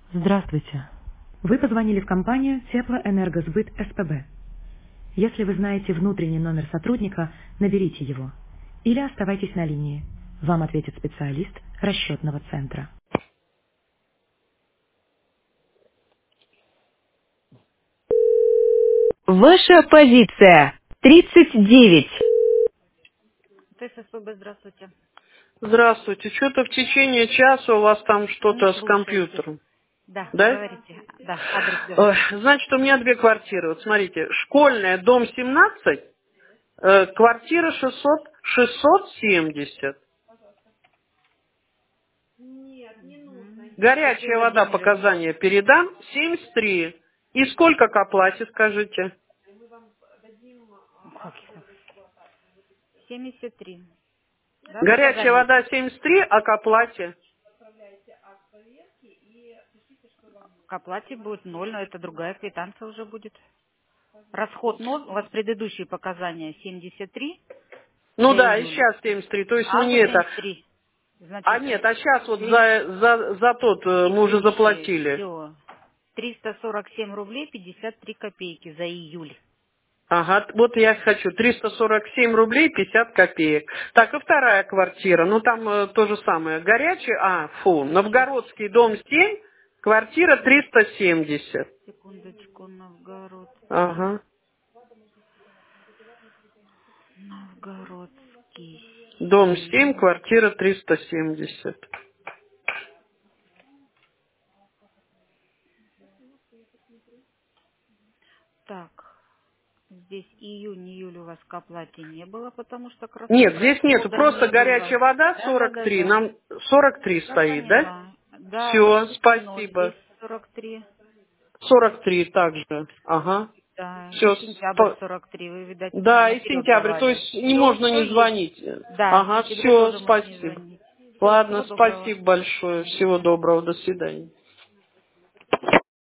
Здравствуйте. Вы позвонили в компанию Теплоэнергосбыт СПБ. Если вы знаете внутренний номер сотрудника, наберите его. Или оставайтесь на линии. Вам ответит специалист расчетного центра. Ваша позиция 39. ТССПБ, здравствуйте. Здравствуйте. Что-то в течение часа у вас там Не что-то с слушаете. компьютером. Да, Да? говорите. Да, адрес Ой, говорите. значит, у меня две квартиры. Вот смотрите, школьная, дом 17, квартира 670. Сергей Горячая вода, Владимирович. показания передам, 73. И сколько к оплате, скажите? Как это? 73. Да, Горячая показания. вода 73, а к оплате? К оплате будет 0, но это другая квитанция уже будет. Расход 0, у вас предыдущие показания 73 Ну за да, и июль. сейчас 73. То есть мы А не уже это. 73. А Значит, нет, а сейчас вот след- за тот мы уже следующее. заплатили. Все. 347 рублей 53 копейки за июль. Ага, вот я хочу 347 рублей 50 копеек. Так, и вторая квартира, ну там то же самое. Горячая, Сейчас. Новгородский, дом 7, квартира 370. Секундочку, Новгородский. Ага, Новгородский дом 7, 7. квартира 370. Так, здесь июнь у вас к оплате не было, потому что Нет, здесь нету, расхода просто не горячая было. вода Да, да, да, 43, да. нам 43 Я стоит, да? поняла. Да, у вас Все, выставлено здесь спасибо. 43. 43 также, ага. Да, и Все, сентябрь 43. Вы, видать, да, и наперед сентябрь, то давали. есть не Все, можно все не есть. звонить. Да, в Ага, сентябре все, тоже можно не спасибо. звонить. Все, Ладно, всего доброго. спасибо большое. Всего доброго, до свидания.